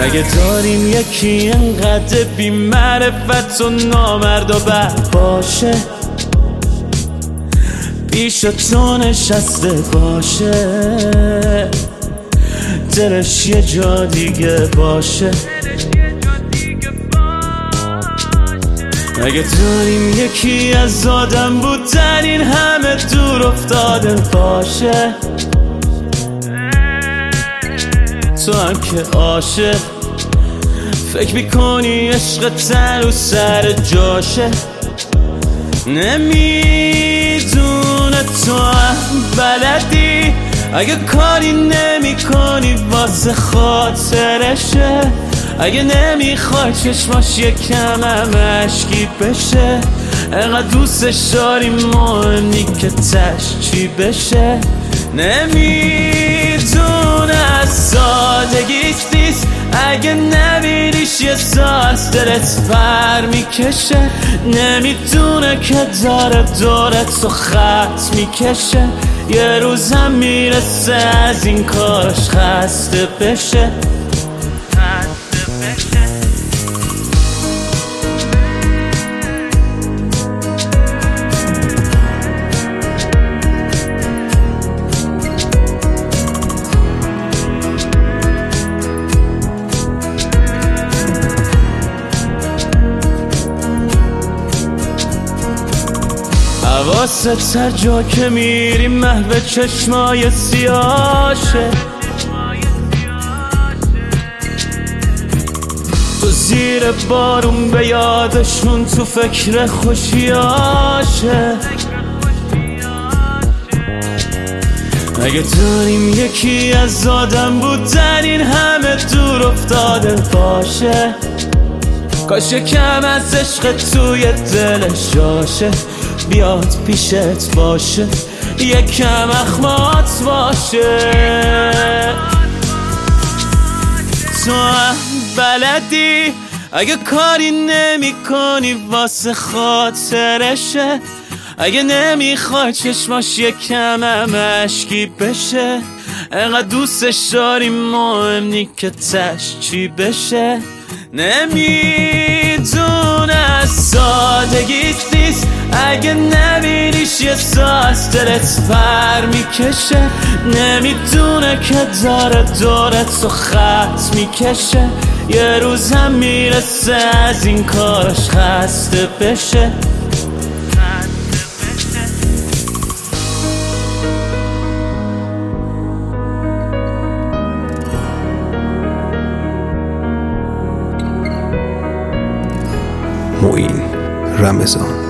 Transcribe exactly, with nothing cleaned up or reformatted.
اگه داریم یکی انقدر بی معرفت و نامرد و بد باشه، پیش تو نشسته باشه، دلش یه جا دیگه باشه. اگه داریم یکی از آدم بودن این همه دور افتاده باشه، تو هم که عاشق فکر میکنی عشق تن و سر جاشه، نمیدونه تو هم بلدی اگه کاری نمی کنی واسه خاطرشه، اگه نمیخوای چشماش یکم هم اشکی بشه، انقدر دوستش داری مهم نی که تش چی بشه. نمیدونه از سادگیت نیست اگه نبینیش یه ساز دلت پر میکشه، نمیدونه که داره دورت و خط میکشه، یه روز هم میرسه از این کارش خسته بشه. حواست هر جا که میری محو چشمای سیاشه، تو زیر بارون به یادشون تو فکر خوشیاشه. اگه داریم یکی از آدم بودن این همه دور افتاده باشه، کاش یکم از عشق توی دلش جاشه، بیاد پیشت باشه، یکم اخمات باشه. تو هم بلدی اگه کاری نمی کنی واسه خاطرشه، اگه نمیخوای چشماش یکم هم اشکی بشه، انقدر دوستش داری مهم نی که تش چی بشه. نمیدونه از سادگیت نیست اگه نبینیش یه ساز دلت پر میکشه، نمیدونه که داره دورت و خط میکشه، یه روز هم میرسه از این کارش خسته بشه. معین رمضان.